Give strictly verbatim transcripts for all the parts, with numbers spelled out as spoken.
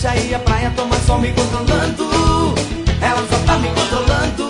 deixa ir à praia, toma sol me controlando. Ela só tá me controlando.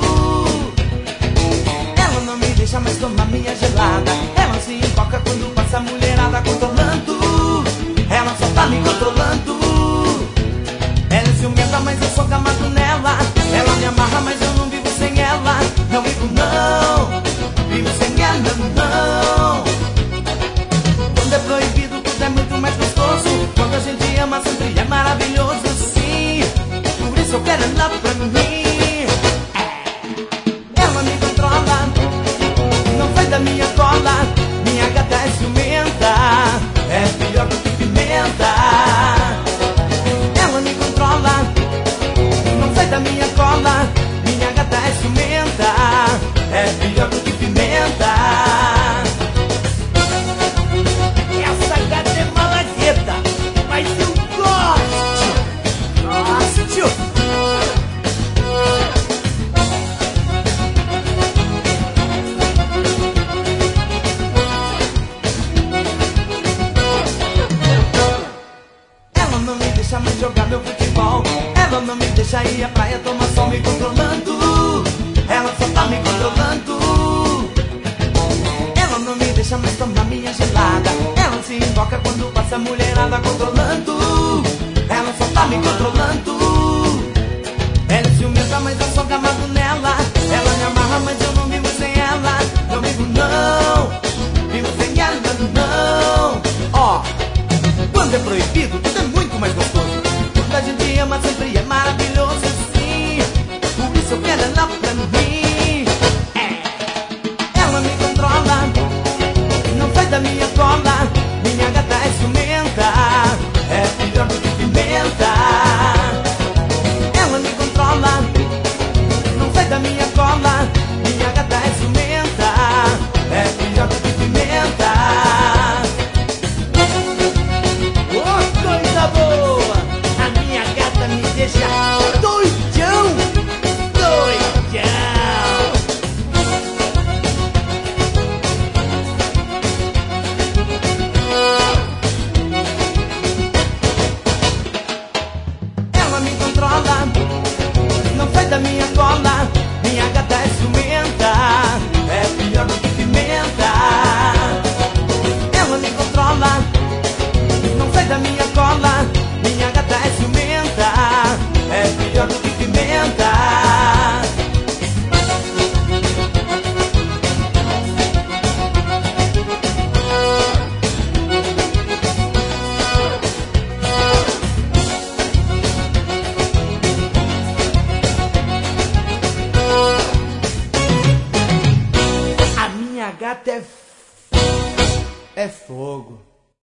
Ela não me deixa mais tomar minha gelada. Ela se emboca quando passa a mulherada controlando. Ela só tá me controlando. Ela é ciumenta, mas eu sou gamado nela. Ela me amarra, mas eu não vivo sem ela. Não vivo não, vivo sem ela não. Quando é proibido tudo é muito mais gostoso. Quando a gente ama sempre é maravilhoso, sim. Por isso eu quero ela pra mim. Ela me controla, não sai da minha cola. Minha gata é ciumenta, é pior do que pimenta. Ela me controla, não sai da minha cola. Minha gata é ciumenta, é pior do que pimenta. Essa gata é malagueta, mas eu gosto. Nossa, tio. Ela não me deixa mais jogar meu futebol. Ela não me deixa ir à praia, toma sol me controlando. Ela só tá me controlando. Ela não me deixa mais tomar minha gelada. Ela se emboca quando passa a mulherada controlando. Ela só tá me controlando. Ela é ciumenta, mas eu sou gamado nela. Ela me amarra, mas eu não vivo sem ela. Não vivo não, vivo sem ela não. Ó, quando é proibido tudo é muito mais gostoso. Quando a gente ama sempre é maravilhoso, sim. Por isso eu quero ela pra mim. É. Ela me controla, não sai da minha cola. Minha gata é ciumenta, é pior do que pimenta. Ela me controla, não sai da minha cola. Minha gata é ciumenta, é pior do que pimenta. Oh, coisa boa! A minha gata me deixa doidão, doidão. Ela me controla, não sai da minha cola. Minha gata é ciumenta, é pior do que pimenta. Ela me controla, não sai da minha cola. Minha gata é ciumenta, é pior do que pimenta. A minha gata é f... é fogo.